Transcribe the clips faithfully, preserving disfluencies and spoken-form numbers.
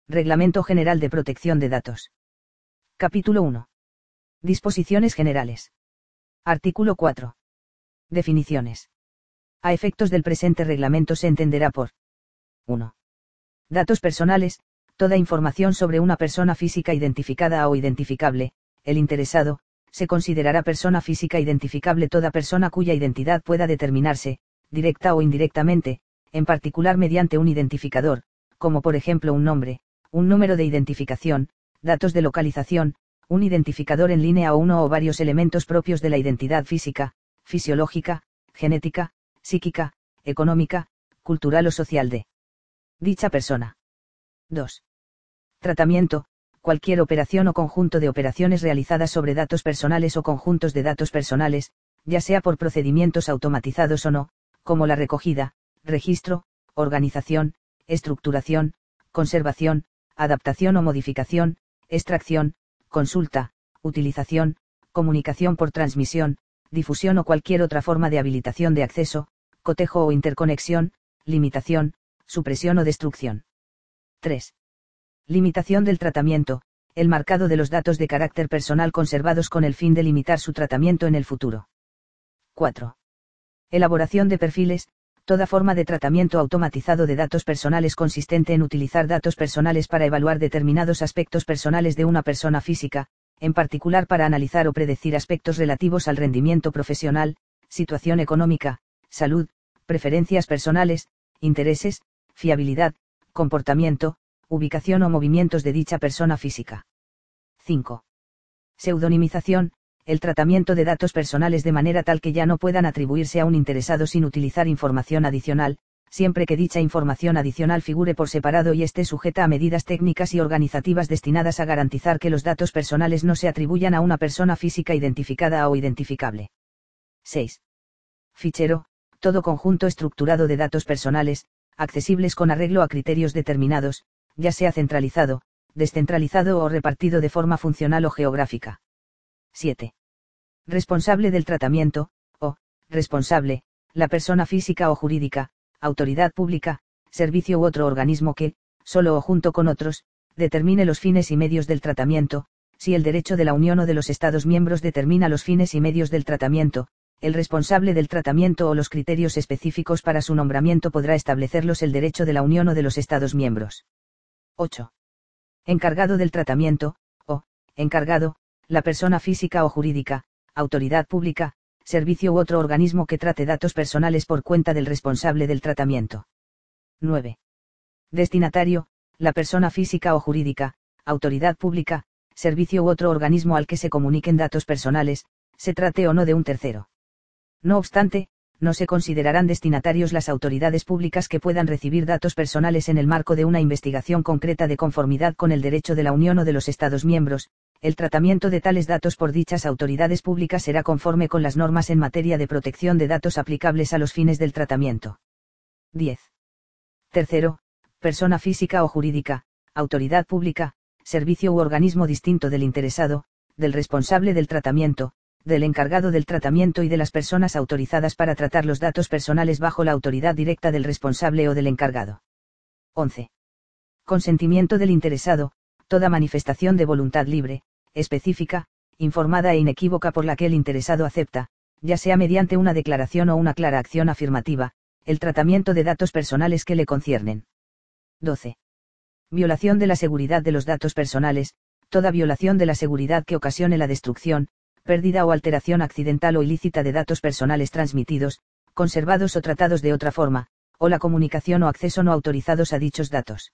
Reglamento General de Protección de Datos. Capítulo uno. Disposiciones generales. Artículo cuatro. Definiciones. A efectos del presente reglamento se entenderá por uno. Datos personales, toda información sobre una persona física identificada o identificable, el interesado, se considerará persona física identificable toda persona cuya identidad pueda determinarse, directa o indirectamente, en particular mediante un identificador, como por ejemplo un nombre, un número de identificación, datos de localización, un identificador en línea o uno o varios elementos propios de la identidad física, fisiológica, genética, psíquica, económica, cultural o social de dicha persona. dos. Tratamiento, cualquier operación o conjunto de operaciones realizadas sobre datos personales o conjuntos de datos personales, ya sea por procedimientos automatizados o no, como la recogida, registro, organización, estructuración, conservación, adaptación o modificación, extracción, consulta, utilización, comunicación por transmisión, difusión o cualquier otra forma de habilitación de acceso, cotejo o interconexión, limitación, supresión o destrucción. tres. Limitación del tratamiento, el marcado de los datos de carácter personal conservados con el fin de limitar su tratamiento en el futuro. cuatro. Elaboración de perfiles, toda forma de tratamiento automatizado de datos personales consistente en utilizar datos personales para evaluar determinados aspectos personales de una persona física, en particular para analizar o predecir aspectos relativos al rendimiento profesional, situación económica, salud, preferencias personales, intereses, fiabilidad, comportamiento, ubicación o movimientos de dicha persona física. cinco. Pseudonimización, el tratamiento de datos personales de manera tal que ya no puedan atribuirse a un interesado sin utilizar información adicional, siempre que dicha información adicional figure por separado y esté sujeta a medidas técnicas y organizativas destinadas a garantizar que los datos personales no se atribuyan a una persona física identificada o identificable. seis. Fichero, todo conjunto estructurado de datos personales, accesibles con arreglo a criterios determinados, ya sea centralizado, descentralizado o repartido de forma funcional o geográfica. siete. Responsable del tratamiento, o, responsable, la persona física o jurídica, autoridad pública, servicio u otro organismo que, solo o junto con otros, determine los fines y medios del tratamiento, si el derecho de la Unión o de los Estados miembros determina los fines y medios del tratamiento, el responsable del tratamiento o los criterios específicos para su nombramiento podrá establecerlos el derecho de la Unión o de los Estados miembros. ocho. Encargado del tratamiento, o, encargado, la persona física o jurídica, autoridad pública, servicio u otro organismo que trate datos personales por cuenta del responsable del tratamiento. nueve. Destinatario, la persona física o jurídica, autoridad pública, servicio u otro organismo al que se comuniquen datos personales, se trate o no de un tercero. No obstante, no se considerarán destinatarios las autoridades públicas que puedan recibir datos personales en el marco de una investigación concreta de conformidad con el derecho de la Unión o de los Estados miembros. El tratamiento de tales datos por dichas autoridades públicas será conforme con las normas en materia de protección de datos aplicables a los fines del tratamiento. diez. Tercero, persona física o jurídica, autoridad pública, servicio u organismo distinto del interesado, del responsable del tratamiento, del encargado del tratamiento y de las personas autorizadas para tratar los datos personales bajo la autoridad directa del responsable o del encargado. once. Consentimiento del interesado, toda manifestación de voluntad libre, específica, informada e inequívoca por la que el interesado acepta, ya sea mediante una declaración o una clara acción afirmativa, el tratamiento de datos personales que le conciernen. doce. Violación de la seguridad de los datos personales, toda violación de la seguridad que ocasione la destrucción, pérdida o alteración accidental o ilícita de datos personales transmitidos, conservados o tratados de otra forma, o la comunicación o acceso no autorizados a dichos datos.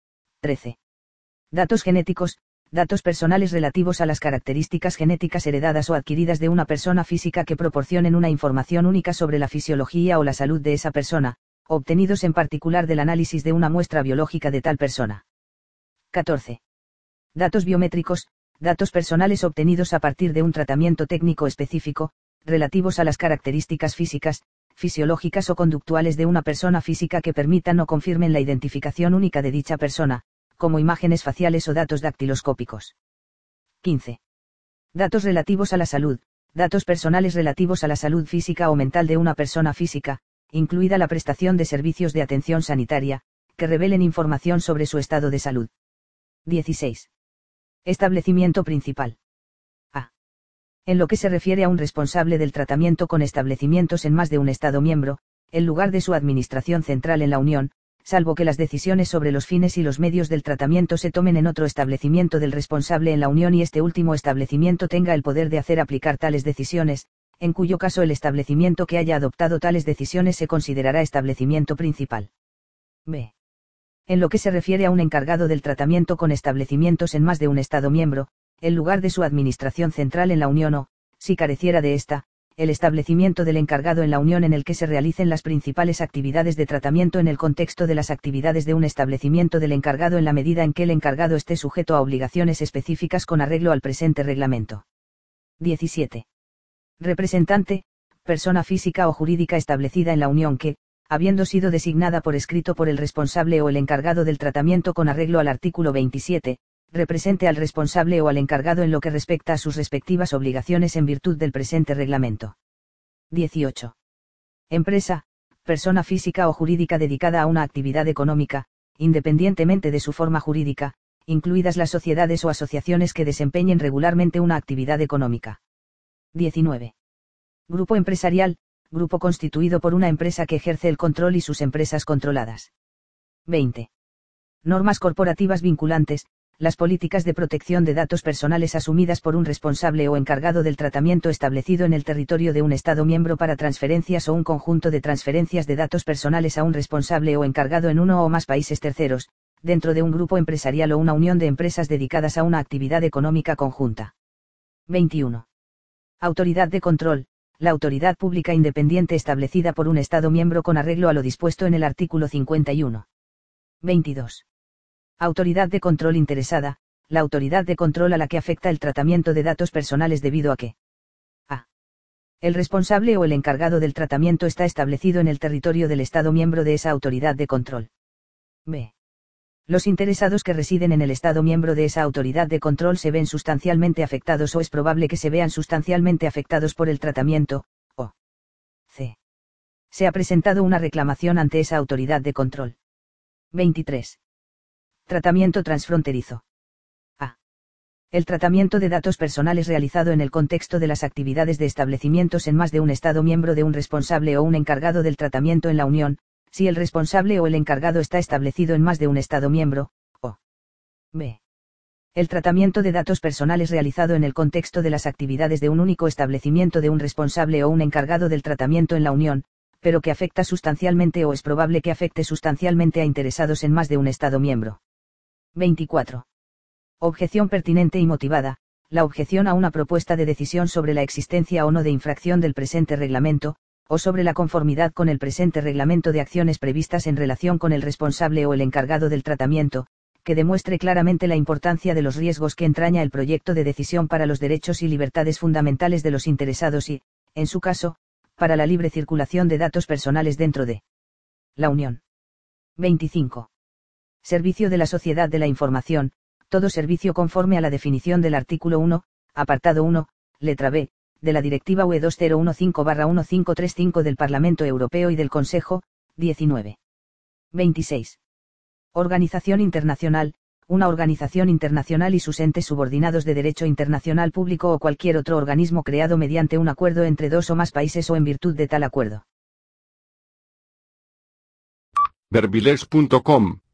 trece. Datos genéticos, datos personales relativos a las características genéticas heredadas o adquiridas de una persona física que proporcionen una información única sobre la fisiología o la salud de esa persona, obtenidos en particular del análisis de una muestra biológica de tal persona. catorce. Datos biométricos, datos personales obtenidos a partir de un tratamiento técnico específico, relativos a las características físicas, fisiológicas o conductuales de una persona física que permitan o confirmen la identificación única de dicha persona, como imágenes faciales o datos dactiloscópicos. quince. Datos relativos a la salud, datos personales relativos a la salud física o mental de una persona física, incluida la prestación de servicios de atención sanitaria, que revelen información sobre su estado de salud. dieciséis. Establecimiento principal. A. En lo que se refiere a un responsable del tratamiento con establecimientos en más de un Estado miembro, el lugar de su administración central en la Unión, salvo que las decisiones sobre los fines y los medios del tratamiento se tomen en otro establecimiento del responsable en la Unión y este último establecimiento tenga el poder de hacer aplicar tales decisiones, en cuyo caso el establecimiento que haya adoptado tales decisiones se considerará establecimiento principal. B. En lo que se refiere a un encargado del tratamiento con establecimientos en más de un Estado miembro, el lugar de su administración central en la Unión o, si careciera de esta, el establecimiento del encargado en la Unión en el que se realicen las principales actividades de tratamiento en el contexto de las actividades de un establecimiento del encargado en la medida en que el encargado esté sujeto a obligaciones específicas con arreglo al presente reglamento. diecisiete. Representante, persona física o jurídica establecida en la Unión que, habiendo sido designada por escrito por el responsable o el encargado del tratamiento con arreglo al artículo veintisiete, represente al responsable o al encargado en lo que respecta a sus respectivas obligaciones en virtud del presente reglamento. dieciocho. Empresa, persona física o jurídica dedicada a una actividad económica, independientemente de su forma jurídica, incluidas las sociedades o asociaciones que desempeñen regularmente una actividad económica. diecinueve. Grupo empresarial, grupo constituido por una empresa que ejerce el control y sus empresas controladas. veinte. Normas corporativas vinculantes, las políticas de protección de datos personales asumidas por un responsable o encargado del tratamiento establecido en el territorio de un Estado miembro para transferencias o un conjunto de transferencias de datos personales a un responsable o encargado en uno o más países terceros, dentro de un grupo empresarial o una unión de empresas dedicadas a una actividad económica conjunta. veintiuno. Autoridad de control, la autoridad pública independiente establecida por un Estado miembro con arreglo a lo dispuesto en el artículo cincuenta y uno. veintidós. Autoridad de control interesada, la autoridad de control a la que afecta el tratamiento de datos personales debido a que a. El responsable o el encargado del tratamiento está establecido en el territorio del Estado miembro de esa autoridad de control. B. Los interesados que residen en el Estado miembro de esa autoridad de control se ven sustancialmente afectados o es probable que se vean sustancialmente afectados por el tratamiento, o C. Se ha presentado una reclamación ante esa autoridad de control. veintitrés. Tratamiento transfronterizo. A. El tratamiento de datos personales realizado en el contexto de las actividades de establecimientos en más de un Estado miembro de un responsable o un encargado del tratamiento en la Unión, si el responsable o el encargado está establecido en más de un Estado miembro, o B. El tratamiento de datos personales realizado en el contexto de las actividades de un único establecimiento de un responsable o un encargado del tratamiento en la Unión, pero que afecta sustancialmente o es probable que afecte sustancialmente a interesados en más de un Estado miembro. veinticuatro. Objeción pertinente y motivada, la objeción a una propuesta de decisión sobre la existencia o no de infracción del presente reglamento, o sobre la conformidad con el presente reglamento de acciones previstas en relación con el responsable o el encargado del tratamiento, que demuestre claramente la importancia de los riesgos que entraña el proyecto de decisión para los derechos y libertades fundamentales de los interesados y, en su caso, para la libre circulación de datos personales dentro de la Unión. veinticinco. Servicio de la Sociedad de la Información, todo servicio conforme a la definición del artículo uno, apartado uno, letra B, de la Directiva U E dos mil quince barra quince treinta y cinco del Parlamento Europeo y del Consejo, diecinueve. veintiséis. Organización internacional, una organización internacional y sus entes subordinados de derecho internacional público o cualquier otro organismo creado mediante un acuerdo entre dos o más países o en virtud de tal acuerdo. verbilex punto com